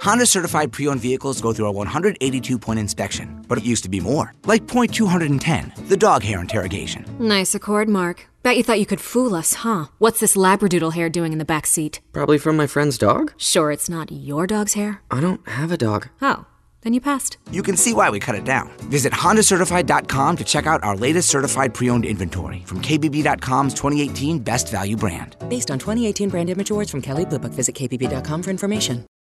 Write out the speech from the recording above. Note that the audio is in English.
Honda certified pre-owned vehicles go through a 182-point inspection, but it used to be more. Like point 210, the dog hair interrogation. Nice Accord, Mark. Bet you thought you could fool us, huh? What's this Labradoodle hair doing in the back seat? Probably from my friend's dog? Sure it's not your dog's hair? I don't have a dog. Oh, then you passed. You can see why we cut it down. Visit HondaCertified.com to check out our latest certified pre-owned inventory from KBB.com's 2018 Best Value brand. Based on 2018 brand image awards from Kelley Blue Book. Visit KBB.com for information.